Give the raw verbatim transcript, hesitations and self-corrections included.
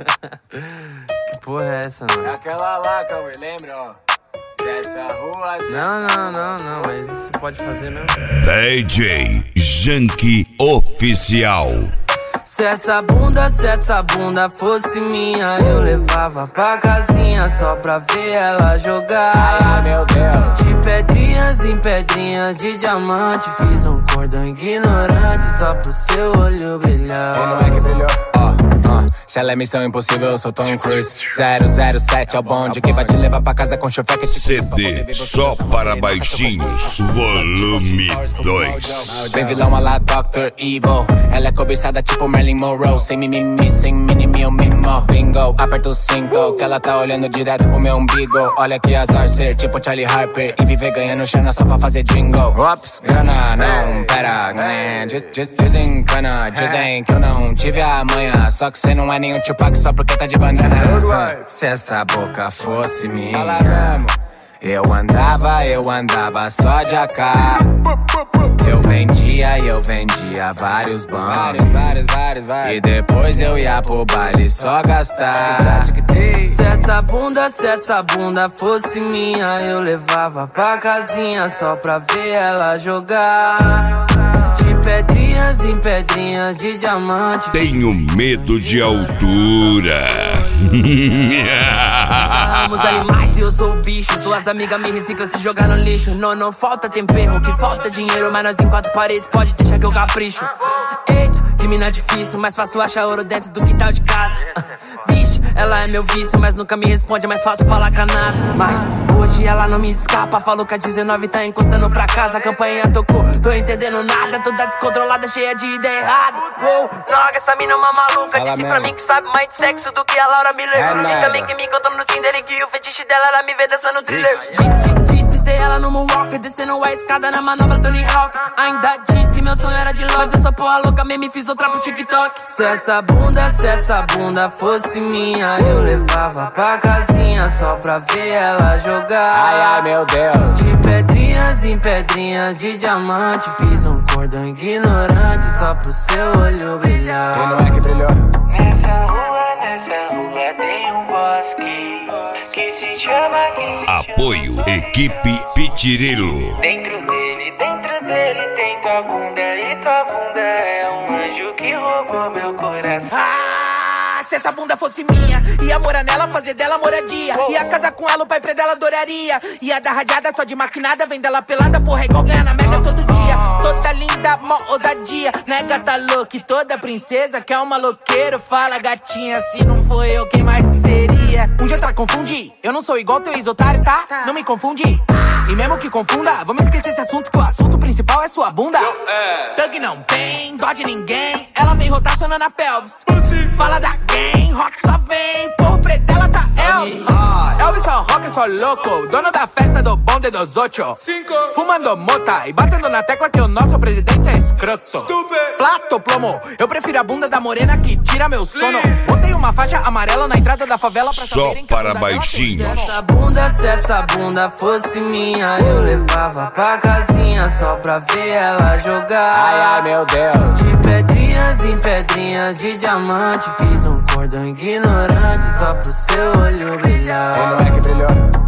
Que porra é essa, mano? É aquela lá, Cauê, lembra, ó? Se essa rua, se Não, essa não, não, não, mas isso você pode fazer mesmo. D J Janky Oficial. Se essa bunda, se essa bunda fosse minha, eu levava pra casinha só pra ver ela jogar. Ai, meu Deus. De pedrinhas em pedrinhas de diamante, fiz um cordão ignorante só pro seu olho brilhar. E não é que brilhou, ó, ó. Se ela é missão impossível, eu sou Tom Cruise. zero zero sete é o bonde que vai te levar pra casa com chofer que te C D só para baixinhos, volume dois. Vem vilão a lá doutor Evil. Ela é cobiçada tipo Marilyn Monroe. Sem mimimi, sem mimimi, eu mimo. Bingo, aperta o cinco que ela tá olhando direto pro meu umbigo. Olha que azar ser tipo Charlie Harper e viver ganhando chana só pra fazer jingle. Ops, grana, não, pera, né? Desencana, dizem que eu não tive a manha. Só que cê não é nenhum Tupac só porque tá de bandana. Se essa boca fosse minha, eu andava, eu andava só de A K. Eu vendia, eu vendia vários bancos. Vários, vários, vários, vários. E depois eu ia pro baile só gastar. Se essa bunda, se essa bunda fosse minha, eu levava pra casinha só pra ver ela jogar. De pedrinhas em pedrinhas de diamante. Tenho medo de altura. Somos animais e eu sou o bicho. Suas amigas me reciclam se jogar no lixo. Não, não falta tempero, que falta dinheiro. Mas nós em quatro paredes pode deixar que eu capricho. Eita, que mina difícil, mais fácil achar ouro dentro do quintal de casa. Vixe, ela é meu vício, mas nunca me responde, é mais fácil falar com a NASA. Mas hoje ela não me escapa, falou que a dezenove tá encostando pra casa. A campanha tocou, tô entendendo nada, toda descontrolada, cheia de ideia errada. Oh, droga, essa mina é uma maluca. Fala disse mesmo. pra mim que sabe mais de sexo do que a Laura Miller. É E nada. também que me encontrou no Tinder e que o fetiche dela ela me vê dançando thriller. Despistei ela no moonwalker, descendo a escada na manobra Tony Hawk. Ainda diz que meu sonho era de longe, mas essa porra louca mesmo me fiz outra pro TikTok. Se essa bunda, se essa bunda fosse minha, eu levava pra casinha só pra ver ela jogar. Ai, ai, meu Deus. De pedrinhas em pedrinhas de diamante, fiz um cordão ignorante só pro seu olho brilhar. E não é que brilhou. Nessa rua, nessa rua tem um bosque que se chama, que se Apoio Equipe Pitirilo. Dentro dele, dentro dele tem tua bunda. E tua bunda é um anjo que roubou meu coração. Ah, se essa bunda fosse minha, ia morar nela, fazer dela moradia. Ia casar com ela, o pai pra dela adoraria. Ia dar radiada só de maquinada, vem dela pelada, porra, é igual ganhar na mega todo dia. Toda linda, mó ousadia, né gata louca e toda princesa que é um maloqueiro. Fala gatinha, se não foi eu, quem mais que seria? Um dia pra confundir, eu não sou igual teu ex-otário, tá? Não me confunde. E mesmo que confunda, vamos esquecer esse assunto, que o assunto principal é sua bunda. Thug não tem dó de ninguém, ela vem rotacionando a pelvis. Fala da gang, rock só vem, por preto ela tá Elvis. Elvis só rock, só louco, dono da festa do bonde dos ocho. Fumando mota e batendo na tecla que o nosso presidente é escroto. Plato plomo, eu prefiro a bunda da morena que tira meu sono. Botei uma faixa amarela na entrada da favela pra Só saberem que a para bunda dela tem baixinhos. Se essa bunda, se essa bunda fosse minha, eu levava pra casinha só pra ver ela jogar. Ai, ai, meu Deus. De pedrinhas em pedrinhas de diamante, fiz um cordão ignorante só pro seu olho brilhar. E não é que brilhou.